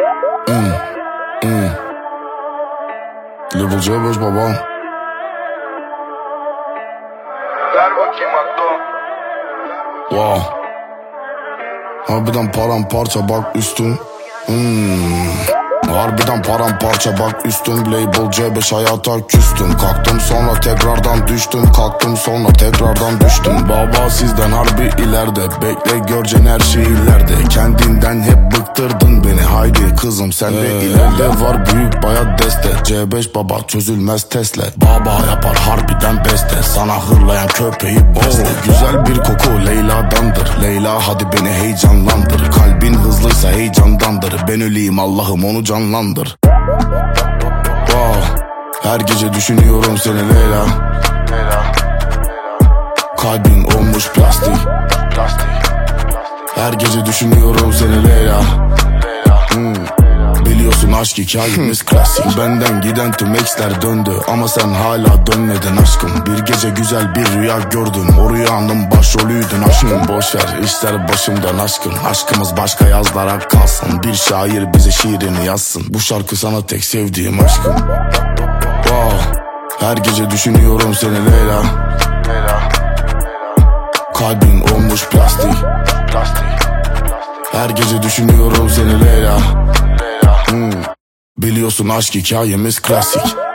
Level C5 baba. Ver bakayım Akdo. Wow. Harbiden paramparça bak üstüm. Harbiden paramparça bak üstüm. Label C5 hayata küstüm. Kalktım sonra tekrardan düştüm. Kalktım sonra tekrardan düştüm. Baba sizden harbi ileride. Bekle göreceksin her şey ileride. Kendinden hep bıktırdın beni. Haydi kızım sen de ilerle. Var büyük bayat deste. C5 baba çözülmez Tesla. Baba yapar harbiden beste. Sana hırlayan köpeği besle. Güzel bir koku Leyla'dandır. Leyla hadi beni heyecanlandır. Kalbin hızlıysa heyecandandır. Ben öleyim Allah'ım onu canlandır. Wow. Her gece düşünüyorum seni Leyla. Kalbin olmuş plastik. Her gece düşünüyorum seni Leyla. Biliyorsun aşk hikayemiz klasik. Benden giden tüm exler döndü ama sen hala dönmedin aşkım. Bir gece güzel bir rüya gördüm. O rüyanın başrolüydün aşkım. Boşver işler başımdan aşkım. Aşkımız başka yazlara kalsın. Bir şair bize şiirini yazsın. Bu şarkı sana tek sevdiğim aşkım. Wow. Her gece düşünüyorum seni Leyla. Kalbin olmuş plastik. Her gece düşünüyorum seni Leyla. Biliyorsun aşk hikayemiz klasik.